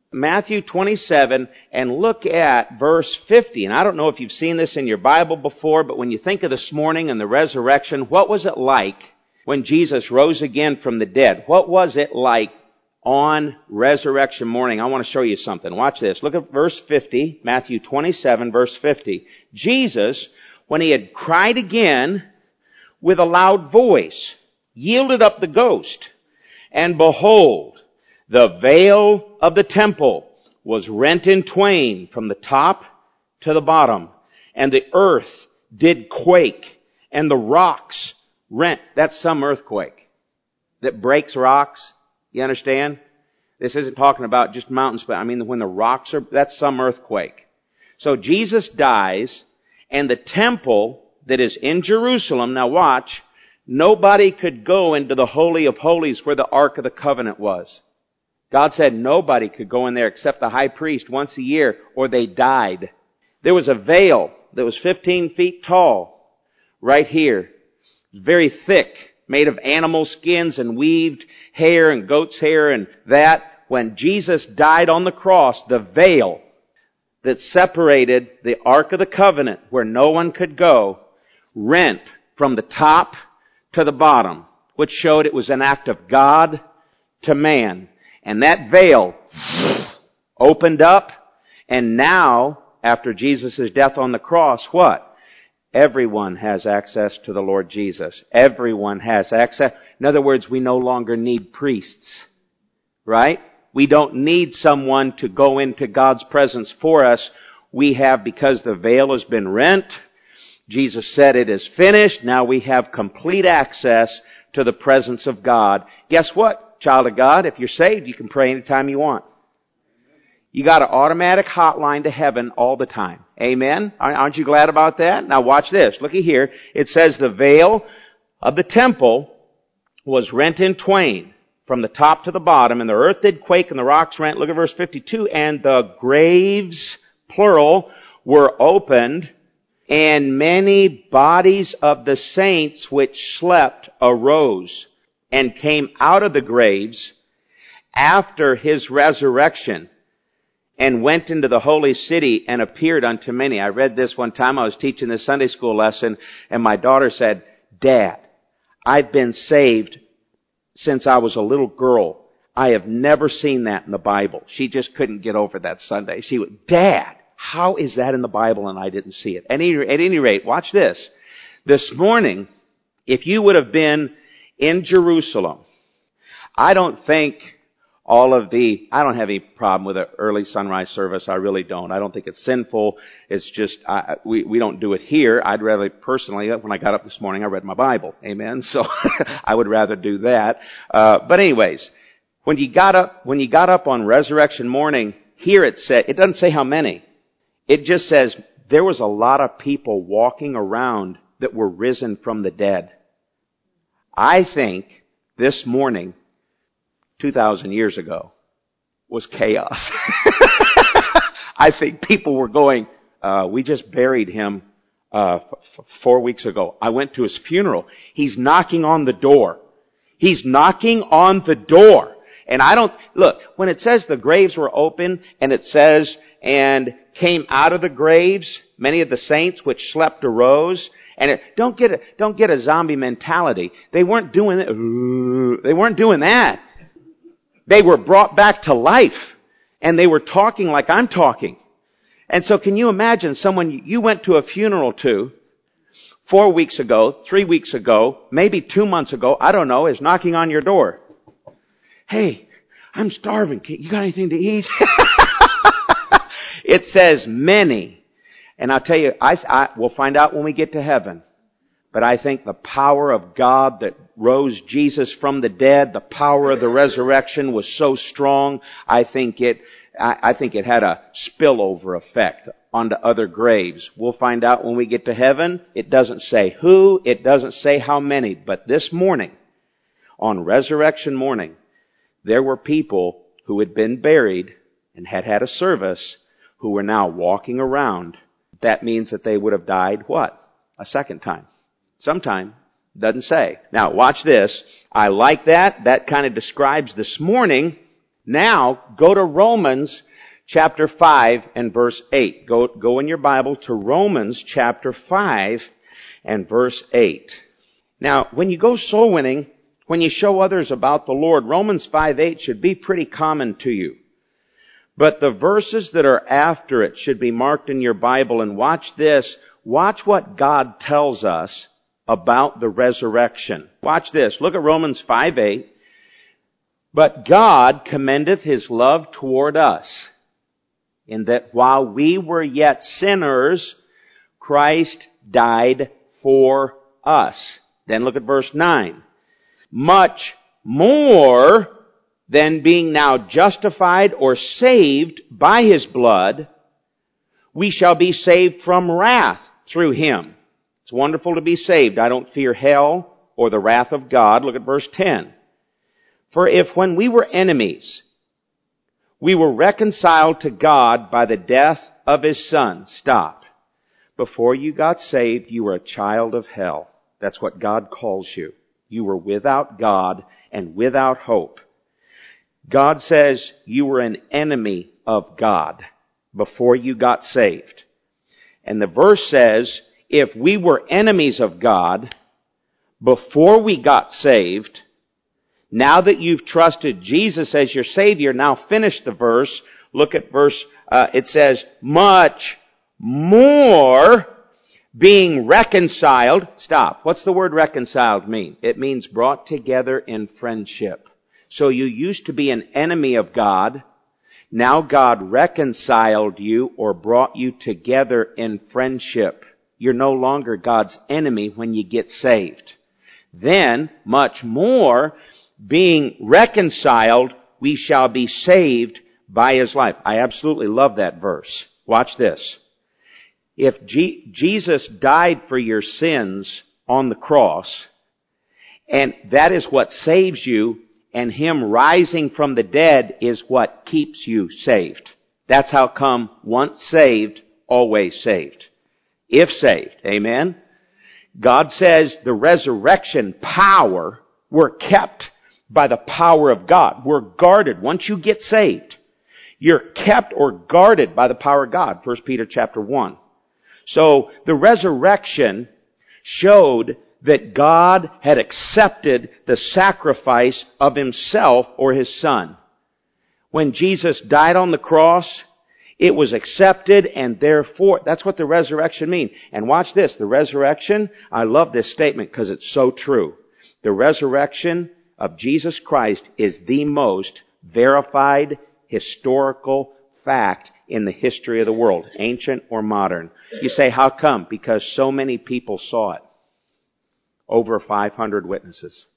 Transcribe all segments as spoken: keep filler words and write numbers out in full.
Matthew twenty-seven, and look at verse fifty. And I don't know if you've seen this in your Bible before, but when you think of this morning and the resurrection, what was it like when Jesus rose again from the dead? What was it like on resurrection morning? I want to show you something. Watch this. Look at verse fifty, Matthew twenty-seven, verse fifty. Jesus, when he had cried again with a loud voice, yielded up the ghost. And behold, the veil of the temple was rent in twain from the top to the bottom, and the earth did quake, and the rocks rent. That's some earthquake that breaks rocks. You understand? This isn't talking about just mountains, but I mean when the rocks are, that's some earthquake. So Jesus dies, and the temple that is in Jerusalem, now watch, nobody could go into the Holy of Holies where the Ark of the Covenant was. God said nobody could go in there except the high priest once a year, or they died. There was a veil that was fifteen feet tall right here, very thick, made of animal skins and weaved hair and goat's hair, and that, when Jesus died on the cross, the veil that separated the Ark of the Covenant, where no one could go, rent from the top to the bottom, which showed it was an act of God to man. And that veil opened up, and now, after Jesus' death on the cross, what? Everyone has access to the Lord Jesus. Everyone has access. In other words, we no longer need priests. Right? We don't need someone to go into God's presence for us. We have, because the veil has been rent, Jesus said it is finished. Now we have complete access to the presence of God. Guess what? Child of God, if you're saved, you can pray anytime you want. You got an automatic hotline to heaven all the time. Amen? Aren't you glad about that? Now watch this. Looky here. It says the veil of the temple was rent in twain from the top to the bottom, and the earth did quake and the rocks rent. Look at verse fifty-two. And the graves, plural, were opened, and many bodies of the saints which slept arose and came out of the graves after his resurrection, and went into the holy city and appeared unto many. I read this one time. I was teaching this Sunday school lesson, and my daughter said, Dad, I've been saved since I was a little girl. I have never seen that in the Bible. She just couldn't get over that Sunday. She went, Dad, how is that in the Bible and I didn't see it? At any, at any rate, watch this. This morning, if you would have been in Jerusalem, I don't think all of the, I don't have any problem with an early sunrise service. I really don't. I don't think it's sinful. It's just, I, we, we don't do it here. I'd rather, personally, when I got up this morning, I read my Bible. Amen. So I would rather do that. Uh, but anyways, when you got up, when you got up on resurrection morning, here it said, it doesn't say how many. It just says there was a lot of people walking around that were risen from the dead. I think this morning, two thousand years ago, was chaos. I think people were going, uh, we just buried him uh, f- four weeks ago. I went to his funeral. He's knocking on the door. He's knocking on the door. And I don't, look, when it says the graves were open, and it says, and came out of the graves, many of the saints which slept arose. And it, don't get a, don't get a zombie mentality. They weren't doing it. They weren't doing that. They were brought back to life, and they were talking like I'm talking. And so can you imagine someone you went to a funeral to four weeks ago, three weeks ago, maybe two months ago, I don't know, is knocking on your door. Hey, I'm starving. You got anything to eat? It says many. And I'll tell you, I, I, we'll find out when we get to heaven. But I think the power of God that rose Jesus from the dead, the power of the resurrection was so strong, I think it, I, I think it had a spillover effect onto other graves. We'll find out when we get to heaven. It doesn't say who, it doesn't say how many, but this morning, on resurrection morning, there were people who had been buried and had had a service who were now walking around. That means that they would have died, what? A second time. Sometime. Doesn't say. Now, watch this. I like that. That kind of describes this morning. Now, go to Romans chapter five and verse eight. Go, go in your Bible to Romans chapter five and verse eight. Now, when you go soul winning, when you show others about the Lord, Romans five eight should be pretty common to you. But the verses that are after it should be marked in your Bible. And watch this. Watch what God tells us about the resurrection. Watch this. Look at Romans five eight. But God commendeth His love toward us, in that while we were yet sinners, Christ died for us. Then look at verse nine. Much more than being now justified or saved by His blood, we shall be saved from wrath through Him. It's wonderful to be saved. I don't fear hell or the wrath of God. Look at verse ten. For if when we were enemies, we were reconciled to God by the death of His Son. Stop. Before you got saved, you were a child of hell. That's what God calls you. You were without God and without hope. God says you were an enemy of God before you got saved. And the verse says, if we were enemies of God before we got saved, now that you've trusted Jesus as your Savior, now finish the verse. Look at verse, uh, it says, much more being reconciled. Stop. What's the word reconciled mean? It means brought together in friendship. So you used to be an enemy of God. Now God reconciled you or brought you together in friendship. You're no longer God's enemy when you get saved. Then, much more, being reconciled, we shall be saved by His life. I absolutely love that verse. Watch this. If G- Jesus died for your sins on the cross, and that is what saves you, and Him rising from the dead is what keeps you saved. That's how come once saved, always saved. If saved. Amen? God says the resurrection power, we're kept by the power of God. We're guarded. Once you get saved, you're kept or guarded by the power of God. First Peter chapter one. So the resurrection showed that God had accepted the sacrifice of Himself or His Son. When Jesus died on the cross, it was accepted, and therefore, that's what the resurrection means. And watch this, the resurrection, I love this statement because it's so true. The resurrection of Jesus Christ is the most verified historical fact in the history of the world, ancient or modern. You say, how come? Because so many people saw it. Over five hundred witnesses.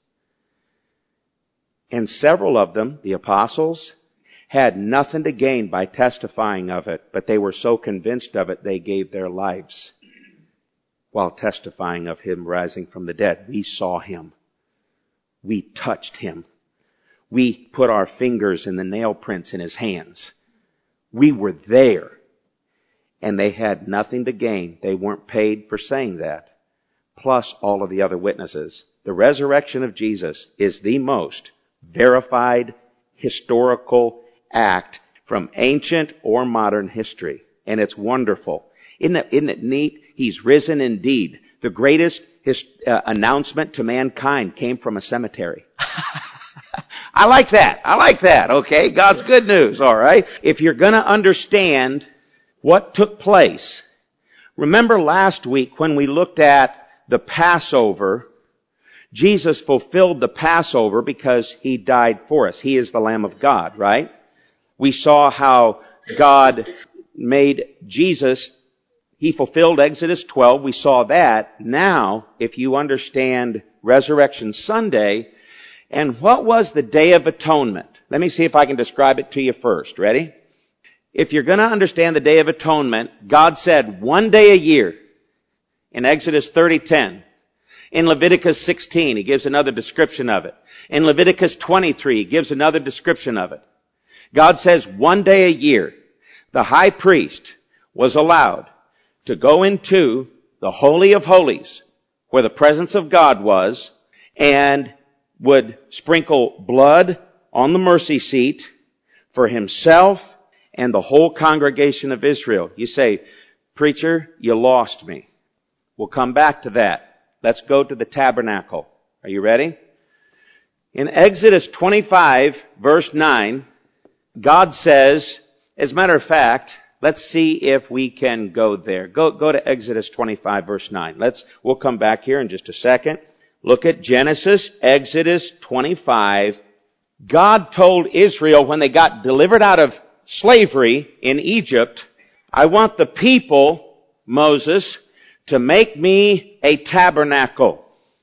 And several of them, the apostles, had nothing to gain by testifying of it, but they were so convinced of it, they gave their lives while testifying of Him rising from the dead. We saw Him. We touched Him. We put our fingers in the nail prints in His hands. We were there. And they had nothing to gain. They weren't paid for saying that. Plus all of the other witnesses. The resurrection of Jesus is the most verified historical act from ancient or modern history. And it's wonderful. Isn't it, isn't it neat? He's risen indeed. The greatest his, uh, announcement to mankind came from a cemetery. I like that. I like that. Okay. God's good news. All right. If you're going to understand what took place, remember last week when we looked at the Passover, Jesus fulfilled the Passover because He died for us. He is the Lamb of God, right? We saw how God made Jesus, He fulfilled Exodus twelve. We saw that. Now, if you understand Resurrection Sunday, and what was the Day of Atonement? Let me see if I can describe it to you first. Ready? If you're going to understand the Day of Atonement, God said one day a year in Exodus thirty ten. In Leviticus sixteen, He gives another description of it. In Leviticus twenty-three, He gives another description of it. God says one day a year, the high priest was allowed to go into the Holy of Holies, where the presence of God was, and would sprinkle blood on the mercy seat for himself and the whole congregation of Israel. You say, preacher, you lost me. We'll come back to that. Let's go to the tabernacle. Are you ready? In Exodus twenty-five, verse nine, God says, as a matter of fact, let's see if we can go there. Go, go to Exodus twenty-five, verse nine. Let's, we'll come back here in just a second. Look at Genesis, Exodus twenty-five. God told Israel when they got delivered out of slavery in Egypt, I want the people, Moses, to make me a tabernacle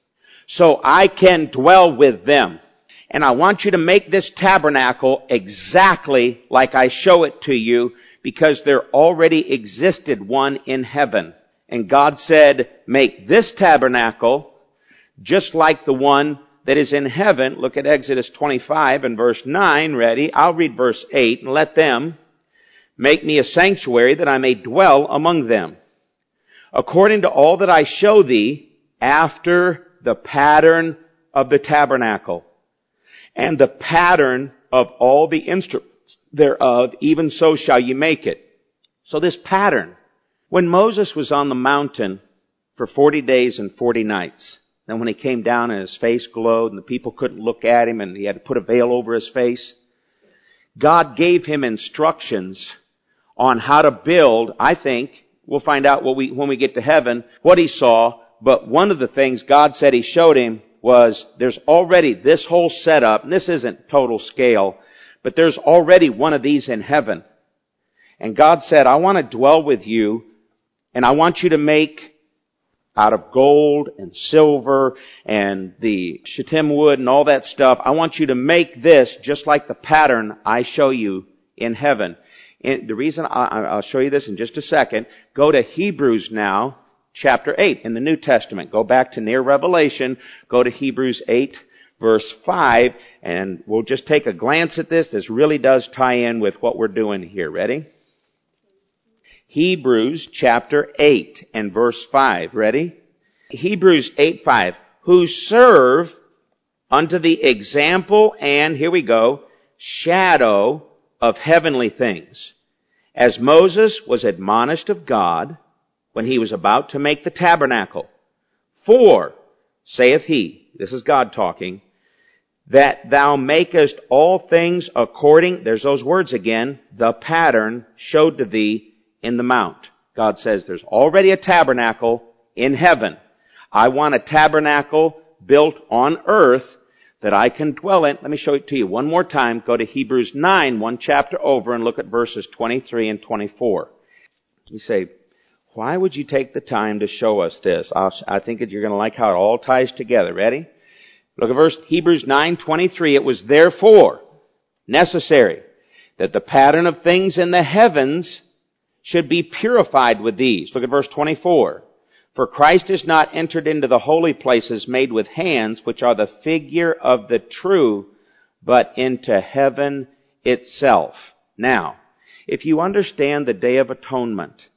so I can dwell with them. And I want you to make this tabernacle exactly like I show it to you, because there already existed one in heaven. And God said, make this tabernacle just like the one that is in heaven. Look at Exodus twenty-five and verse nine. Ready? I'll read verse eight. And let them make me a sanctuary that I may dwell among them, according to all that I show thee, after the pattern of the tabernacle, and the pattern of all the instruments thereof, even so shall you make it. So this pattern, when Moses was on the mountain for forty days and forty nights, then when he came down and his face glowed and the people couldn't look at him and he had to put a veil over his face, God gave him instructions on how to build. I think we'll find out what we, when we get to heaven, what he saw. But one of the things God said he showed him was there's already this whole setup, and this isn't total scale, but there's already one of these in heaven. And God said, I want to dwell with you, and I want you to make out of gold and silver and the shittim wood and all that stuff. I want you to make this just like the pattern I show you in heaven. And the reason I, I'll show you this in just a second, go to Hebrews now, chapter eight in the New Testament. Go back to near Revelation, go to Hebrews eight, verse five, and we'll just take a glance at this. This really does tie in with what we're doing here. Ready? Hebrews chapter eight and verse five. Ready? Hebrews eight five. Who serve unto the example and, here we go, shadow of heavenly things, as Moses was admonished of God when he was about to make the tabernacle. For, saith he, this is God talking, that thou makest all things according, there's those words again, the pattern showed to thee in the mount. God says there's already a tabernacle in heaven. I want a tabernacle built on earth that I can dwell in. Let me show it to you one more time. Go to Hebrews nine, one chapter over, and look at verses twenty-three and twenty-four. You say, why would you take the time to show us this? I'll, I think that you're going to like how it all ties together. Ready? Look at verse Hebrews nine twenty-three. It was therefore necessary that the pattern of things in the heavens should be purified with these. Look at verse twenty-four. For Christ is not entered into the holy places made with hands, which are the figure of the true, but into heaven itself. Now, if you understand the Day of Atonement,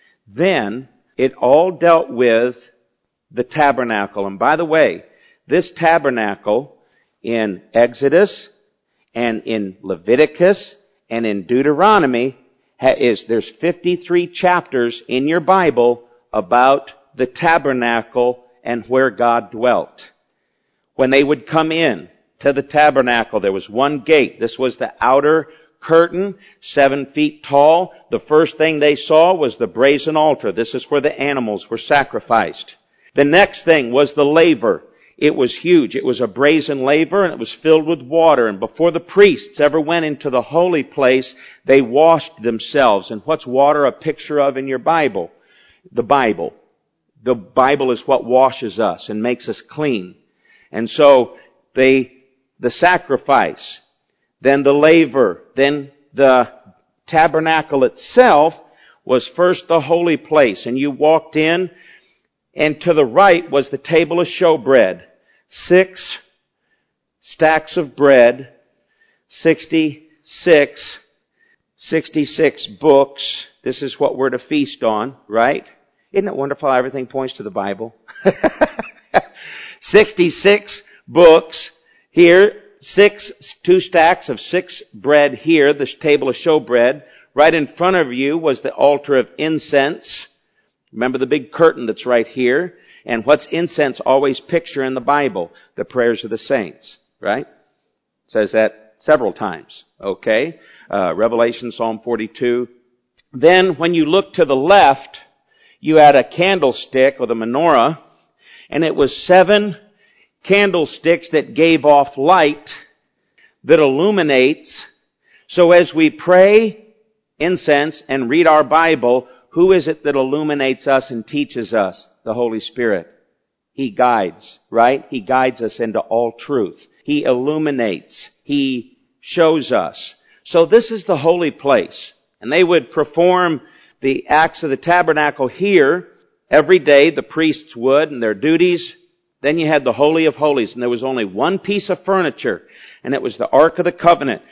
then it all dealt with the tabernacle. And by the way, this tabernacle in Exodus and in Leviticus and in Deuteronomy is, there's fifty-three chapters in your Bible about the tabernacle and where God dwelt. When they would come in to the tabernacle, there was one gate. This was the outer curtain, seven feet tall. The first thing they saw was the brazen altar. This is where the animals were sacrificed. The next thing was the laver. It was huge. It was a brazen laver, and it was filled with water. And before the priests ever went into the holy place, they washed themselves. And what's water a picture of in your Bible? The Bible. The Bible is what washes us and makes us clean. And so they, the sacrifice, then the laver, then the tabernacle itself was first the holy place. And you walked in, and to the right was the table of showbread. Six stacks of bread, sixty-six, sixty-six books. This is what we're to feast on, right? Isn't it wonderful how everything points to the Bible? sixty-six books here, six, two stacks of six bread here, this table of showbread. Right in front of you was the altar of incense. Remember the big curtain that's right here? And what's incense always picture in the Bible? The prayers of the saints, right? It says that several times, okay? Uh, Revelation, Psalm forty-two. Then when you look to the left, you had a candlestick or the menorah, and it was seven candlesticks that gave off light that illuminates. So as we pray incense and read our Bible, who is it that illuminates us and teaches us? The Holy Spirit. He guides, right? He guides us into all truth. He illuminates. He shows us. So this is the holy place. And they would perform the acts of the tabernacle here every day. The priests would, and their duties. Then you had the Holy of Holies, and there was only one piece of furniture, and it was the Ark of the Covenant.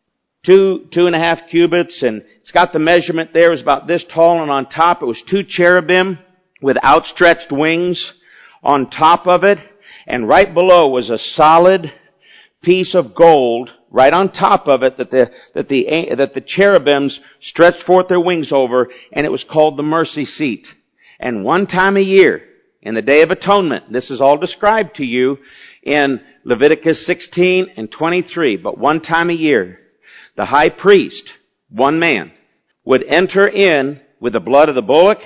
Two, two and a half cubits, and it's got the measurement there. It was about this tall, and on top it was two cherubim with outstretched wings on top of it. And right below was a solid piece of gold right on top of it that the, that the, that the cherubims stretched forth their wings over, and it was called the mercy seat. And one time a year, in the Day of Atonement, this is all described to you in Leviticus sixteen and twenty-three, but one time a year, the high priest, one man, would enter in with the blood of the bullock,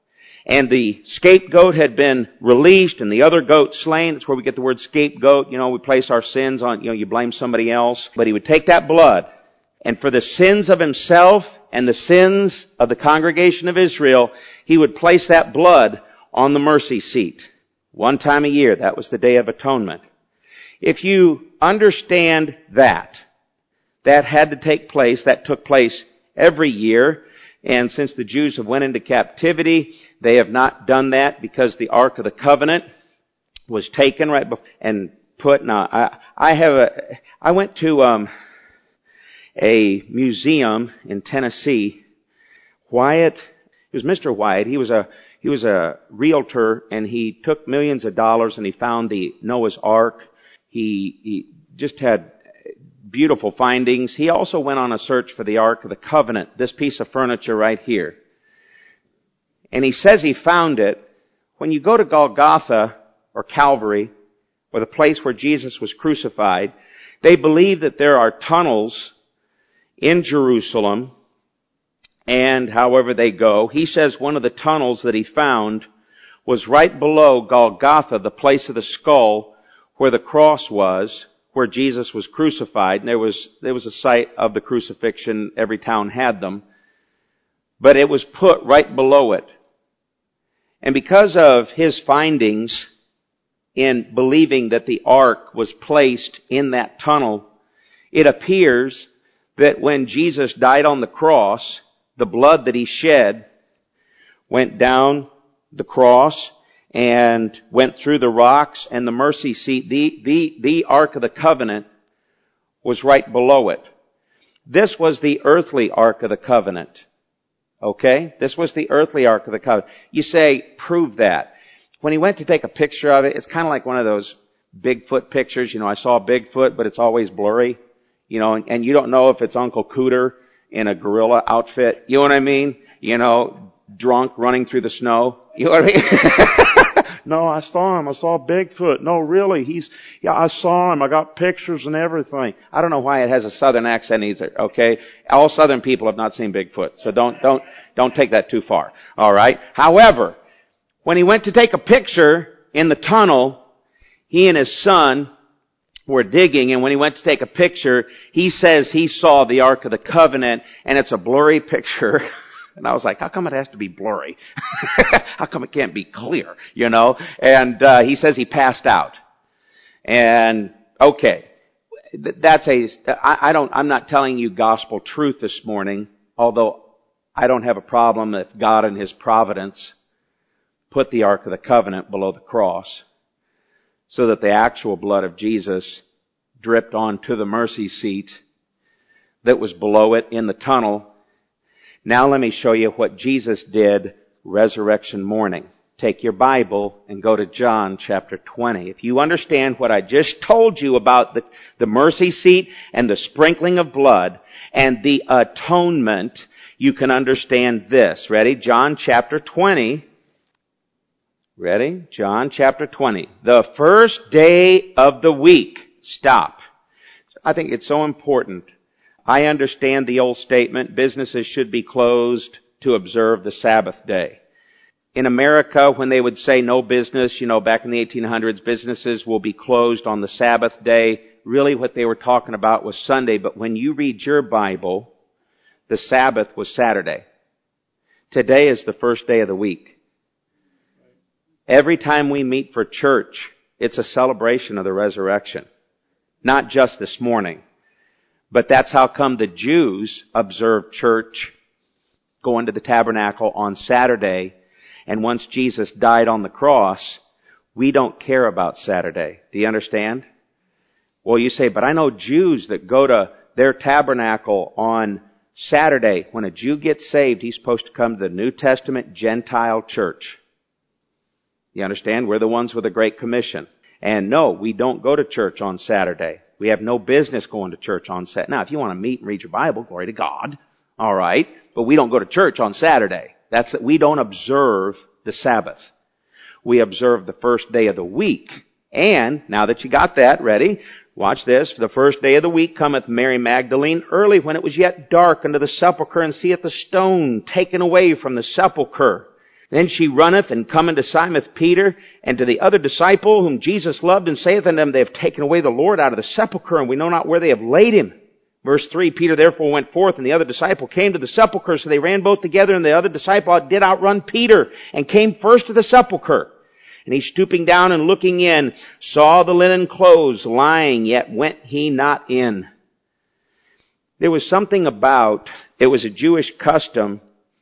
and the scapegoat had been released and the other goat slain. That's where we get the word scapegoat. You know, we place our sins on, you know, you blame somebody else. But he would take that blood, and for the sins of himself and the sins of the congregation of Israel, he would place that blood on the mercy seat. One time a year. That was the Day of Atonement. If you understand that, that had to take place, that took place every year. And since the Jews have went into captivity, they have not done that because the Ark of the Covenant was taken right before and put. Now, I, I have a, I went to um, a museum in Tennessee. Wyatt, it was Mister Wyatt. He was a he was a realtor, and he took millions of dollars, and he found the Noah's Ark. He he just had beautiful findings. He also went on a search for the Ark of the Covenant, this piece of furniture right here. And he says he found it. When you go to Golgotha or Calvary, or the place where Jesus was crucified, they believe that there are tunnels in Jerusalem, and however they go. He says one of the tunnels that he found was right below Golgotha, the place of the skull where the cross was, where Jesus was crucified. And there was, there was a site of the crucifixion. Every town had them. But it was put right below it. And because of his findings in believing that the ark was placed in that tunnel, it appears that when Jesus died on the cross, the blood that he shed went down the cross and went through the rocks, and the mercy seat, the, the, the Ark of the Covenant, was right below it. This was the earthly Ark of the Covenant. Okay? This was the earthly Ark of the Covenant. You say, prove that. When he went to take a picture of it, it's kind of like one of those Bigfoot pictures. You know, I saw Bigfoot, but it's always blurry. You know, and, and you don't know if it's Uncle Cooter in a gorilla outfit. You know what I mean? You know, drunk running through the snow. You know what I mean? No, I saw him. I saw Bigfoot. No, really, he's, yeah, I saw him. I got pictures and everything. I don't know why it has a southern accent either, okay? All southern people have not seen Bigfoot, so don't, don't, don't take that too far, alright? However, when he went to take a picture in the tunnel, he and his son were digging, and when he went to take a picture, he says he saw the Ark of the Covenant, and it's a blurry picture. And I was like, how come it has to be blurry? How come it can't be clear? You know? And uh, he says he passed out. And, okay. That's a, I, I don't, I'm not telling you gospel truth this morning, although I don't have a problem if God in His providence put the Ark of the Covenant below the cross so that the actual blood of Jesus dripped onto the mercy seat that was below it in the tunnel. Now let me show you what Jesus did resurrection morning. take your Bible and go to John chapter twenty. If you understand what I just told you about the, the mercy seat and the sprinkling of blood and the atonement, you can understand this. Ready? John chapter twenty. Ready? John chapter twenty. The first day of the week. Stop. I think it's so important. I understand the old statement, businesses should be closed to observe the Sabbath day. In America, when they would say no business, you know, back in the eighteen hundreds, businesses will be closed on the Sabbath day. Really what they were talking about was Sunday, but when you read your Bible, the Sabbath was Saturday. Today is the first day of the week. Every time we meet for church, it's a celebration of the resurrection. Not just this morning. But that's how come the Jews observe church, going to the tabernacle on Saturday. And once Jesus died on the cross, we don't care about Saturday. Do you understand? Well, you say, but I know Jews that go to their tabernacle on Saturday. When a Jew gets saved, he's supposed to come to the New Testament Gentile church. You understand? We're the ones with the Great Commission. And no, we don't go to church on Saturday. We have no business going to church on Saturday. Now, if you want to meet and read your Bible, glory to God. All right. But we don't go to church on Saturday. That's that we don't observe the Sabbath. We observe the first day of the week. And, now that you got that, ready? Watch this. For the first day of the week cometh Mary Magdalene early when it was yet dark unto the sepulchre, and seeth the stone taken away from the sepulchre. Then she runneth and cometh to Simon Peter and to the other disciple whom Jesus loved, and saith unto them, They have taken away the Lord out of the sepulchre, and we know not where they have laid him. Verse three, Peter therefore went forth, and the other disciple came to the sepulchre, so they ran both together, and the other disciple did outrun Peter, and came first to the sepulchre. And he, stooping down and looking in, saw the linen clothes lying, yet went he not in. There was something about, it was a Jewish custom,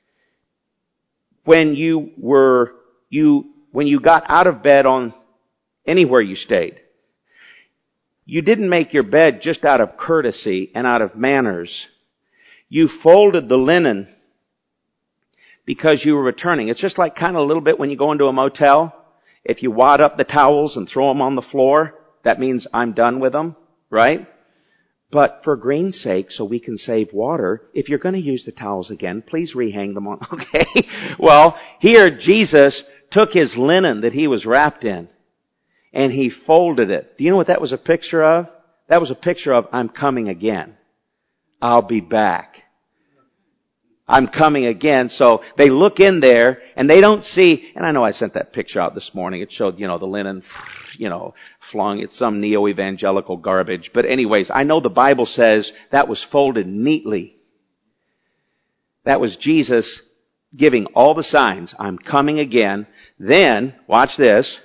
when you were, you, when you got out of bed on anywhere you stayed, you didn't make your bed just out of courtesy and out of manners. You folded the linen because you were returning. It's just like kind of a little bit when you go into a motel. If you wad up the towels and throw them on the floor, that means I'm done with them, right? But for green's sake, so we can save water, if you're going to use the towels again, please rehang them on. Okay? Well, here Jesus took his linen that he was wrapped in, and he folded it. Do you know what that was a picture of? That was a picture of, I'm coming again. I'll be back. I'm coming again. So they look in there and they don't see, and I know I sent that picture out this morning. It showed, you know, the linen, you know, flung. It's some neo-evangelical garbage. But anyways, I know the Bible says that was folded neatly. That was Jesus giving all the signs. I'm coming again. Then, watch this.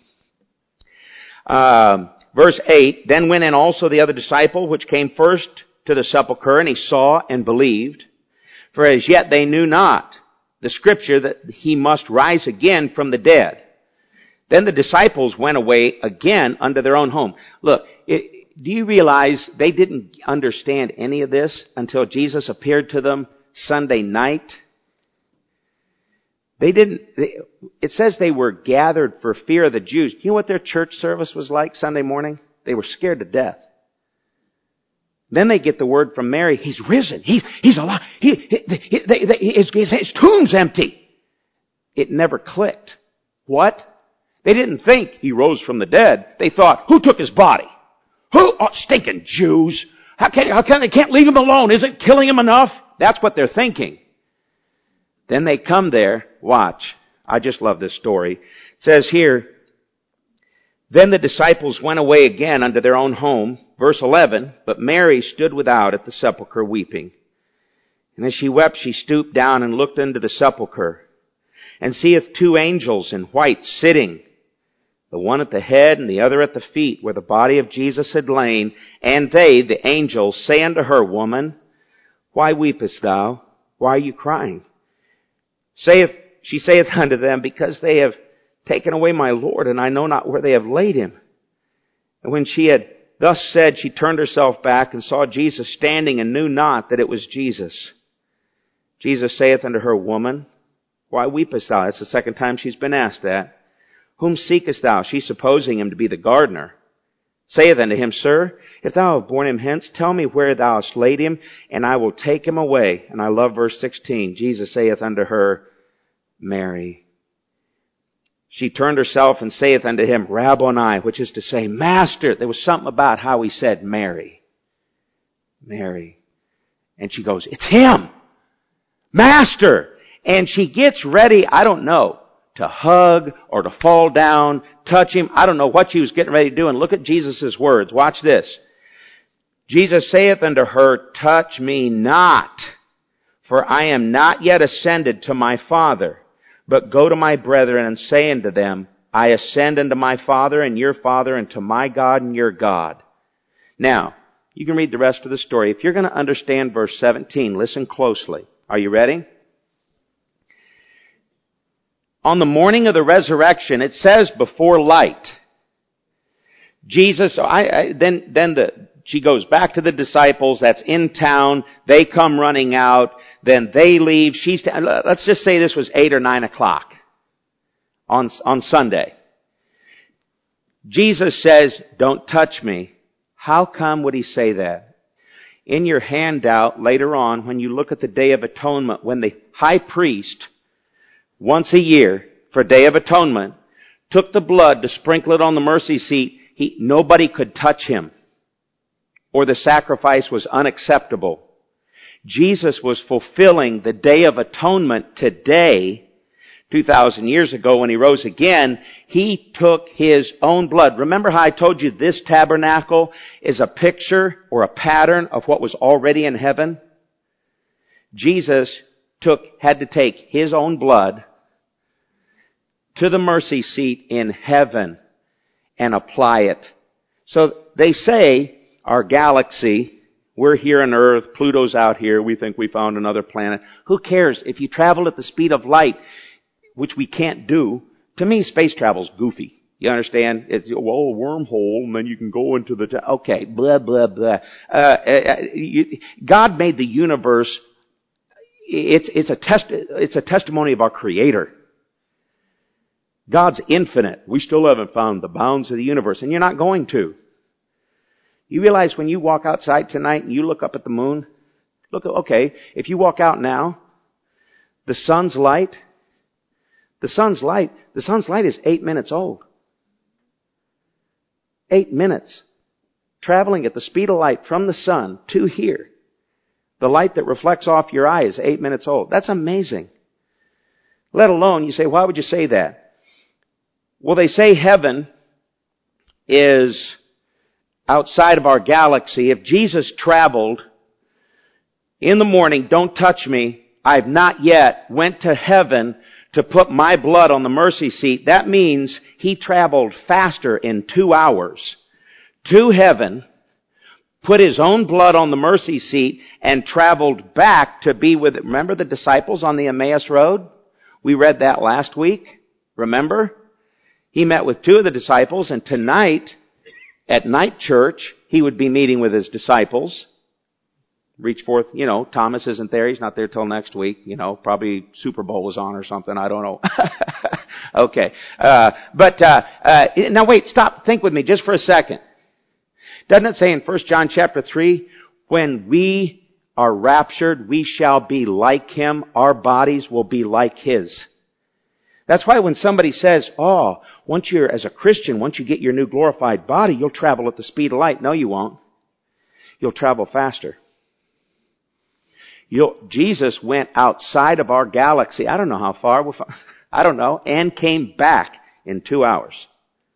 Um, verse eight, Then went in also the other disciple, which came first to the sepulchre, and he saw and believed. For as yet they knew not the scripture that he must rise again from the dead. Then the disciples went away again unto their own home. Look, it, do you realize they didn't understand any of this until Jesus appeared to them Sunday night? They didn't, they, it says they were gathered for fear of the Jews. You know what their church service was like Sunday morning? They were scared to death. Then they get the word from Mary, he's risen, he's, he's alive, he, he, he, they, they, his, his, his tomb's empty. It never clicked. What? They didn't think he rose from the dead. They thought, who took his body? Who? Oh, stinking Jews. How can, how can they can't leave him alone? Isn't killing him enough? That's what they're thinking. Then they come there, watch. I just love this story. It says here, Then the disciples went away again unto their own home. Verse eleven, But Mary stood without at the sepulchre weeping. And as she wept, she stooped down and looked into the sepulchre, and seeth two angels in white sitting, the one at the head and the other at the feet, where the body of Jesus had lain. And they, the angels, say unto her, Woman, why weepest thou? Why are you crying? Saith, she saith unto them, Because they have taken away my Lord, and I know not where they have laid him. And when she had thus said, she turned herself back and saw Jesus standing, and knew not that it was Jesus. Jesus saith unto her, Woman, Why weepest thou? That's the second time she's been asked that. Whom seekest thou? She's supposing him to be the gardener. Saith unto him, Sir, if thou have borne him hence, tell me where thou hast laid him, and I will take him away. And I love verse sixteen. Jesus saith unto her, Mary. She turned herself and saith unto him, Rabboni, which is to say, Master. There was something about how he said Mary. Mary. And she goes, it's him! Master! And she gets ready, I don't know, to hug or to fall down, touch him. I don't know what she was getting ready to do. And look at Jesus' words. Watch this. Jesus saith unto her, Touch me not, for I am not yet ascended to my Father, but go to my brethren and say unto them, I ascend unto my Father and your Father, and to my God and your God. Now, you can read the rest of the story. If you're going to understand verse seventeen, listen closely. Are you ready? On the morning of the resurrection, it says before light, Jesus, I, I, then, then the, she goes back to the disciples that's in town. They come running out. Then they leave. She's, let's just say this was eight or nine o'clock on, on Sunday. Jesus says, don't touch me. How come would he say that? In your handout later on, when you look at the Day of Atonement, when the high priest, once a year, for Day of Atonement, took the blood to sprinkle it on the mercy seat, he, nobody could touch him, or the sacrifice was unacceptable. Jesus was fulfilling the Day of Atonement today, two thousand years ago when he rose again. He took his own blood. Remember how I told you this tabernacle is a picture or a pattern of what was already in heaven? Jesus took, had to take his own blood to the mercy seat in heaven and apply it. So they say our galaxy, we're here on Earth, Pluto's out here, we think we found another planet. Who cares? If you travel at the speed of light, which we can't do, to me space travel's goofy. You understand? It's, well, a wormhole, and then you can go into the... T- okay, blah, blah, blah. Uh, uh, you, God made the universe. It's, it's, a test, it's a testimony of our Creator. God's infinite. We still haven't found the bounds of the universe, and you're not going to. You realize when you walk outside tonight and you look up at the moon, look, okay, if you walk out now, the sun's light, the sun's light, the sun's light is eight minutes old. Eight minutes. Traveling at the speed of light from the sun to here. The light that reflects off your eye is eight minutes old. That's amazing. Let alone, you say, why would you say that? Well, they say heaven is outside of our galaxy. If Jesus traveled in the morning, don't touch me, I've not yet went to heaven to put my blood on the mercy seat. That means he traveled faster in two hours to heaven, put his own blood on the mercy seat, and traveled back to be with, remember the disciples on the Emmaus Road? We read that last week. Remember? He met with two of the disciples, and tonight, at night church, he would be meeting with his disciples. Reach forth, you know, Thomas isn't there. He's not there till next week. You know, probably Super Bowl was on or something. I don't know. Okay. Uh, but, uh, uh, now wait, stop. Think with me just for a second. Doesn't it say in First John chapter three, when we are raptured, we shall be like him. Our bodies will be like his. That's why when somebody says, oh, once you're, as a Christian, once you get your new glorified body, you'll travel at the speed of light. No, you won't. You'll travel faster. You'll, Jesus went outside of our galaxy. I don't know how far. We're far, I don't know. And came back in two hours.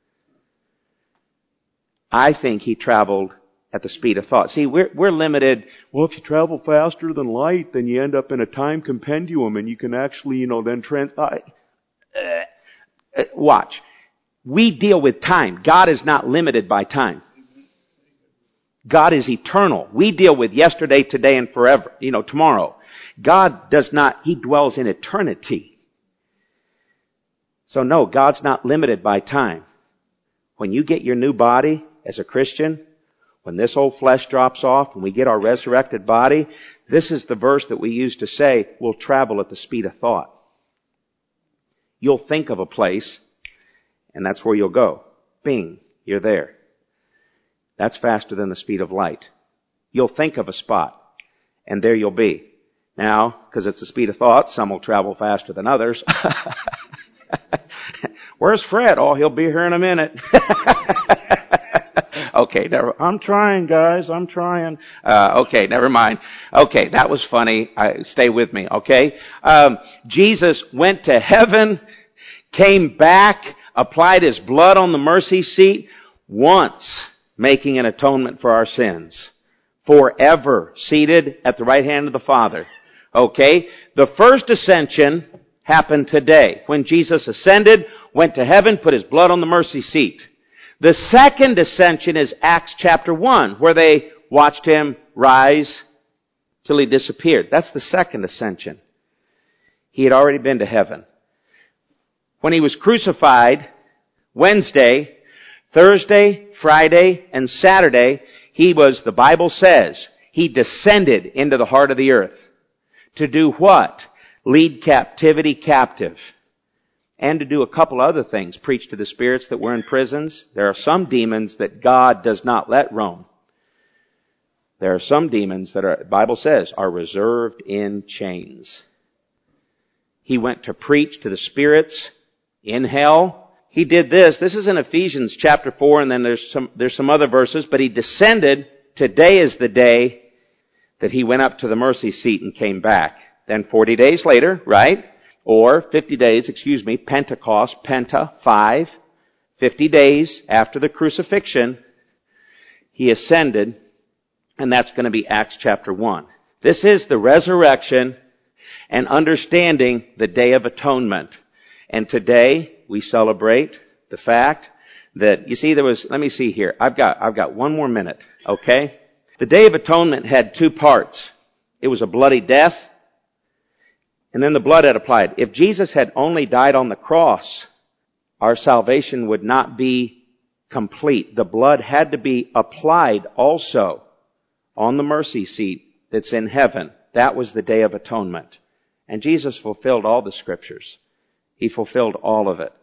I think he traveled at the speed of thought. See, we're, we're limited. Well, if you travel faster than light, then you end up in a time compendium and you can actually, you know, then trans... Uh, uh, uh, watch. We deal with time. God is not limited by time. God is eternal. We deal with yesterday, today, and forever. You know, tomorrow. God does not, He dwells in eternity. So no, God's not limited by time. When you get your new body as a Christian, when this old flesh drops off and we get our resurrected body, this is the verse that we use to say we'll travel at the speed of thought. You'll think of a place, and that's where you'll go. Bing, you're there. That's faster than the speed of light. You'll think of a spot, and there you'll be. Now, because it's the speed of thought, some will travel faster than others. Where's Fred? Oh, he'll be here in a minute. Okay, never, I'm trying, guys. I'm trying. Uh, okay, never mind. Okay, that was funny. I, stay with me, okay? Um, Jesus went to heaven, came back, applied his blood on the mercy seat once, making an atonement for our sins. Forever seated at the right hand of the Father. Okay? The first ascension happened today, when Jesus ascended, went to heaven, put his blood on the mercy seat. The second ascension is Acts chapter one, where they watched him rise till he disappeared. That's the second ascension. He had already been to heaven. When he was crucified, Wednesday, Thursday, Friday, and Saturday, he was, the Bible says, he descended into the heart of the earth. To do what? Lead captivity captive. And to do a couple other things. Preach to the spirits that were in prisons. There are some demons that God does not let roam. There are some demons that are, the Bible says, are reserved in chains. He went to preach to the spirits in hell. He did this. This is in Ephesians chapter four, and then there's some, there's some other verses, but he descended. Today is the day that he went up to the mercy seat and came back. Then forty days later, right? Or fifty days, excuse me, Pentecost, Penta, five. fifty days after the crucifixion, he ascended, and that's going to be Acts chapter one. This is the resurrection and understanding the Day of Atonement. And today we celebrate the fact that, you see, there was, let me see here. I've got, I've got one more minute, okay? The Day of Atonement had two parts. It was a bloody death, and then the blood had applied. If Jesus had only died on the cross, our salvation would not be complete. The blood had to be applied also on the mercy seat that's in heaven. That was the Day of Atonement. And Jesus fulfilled all the scriptures. He fulfilled all of it.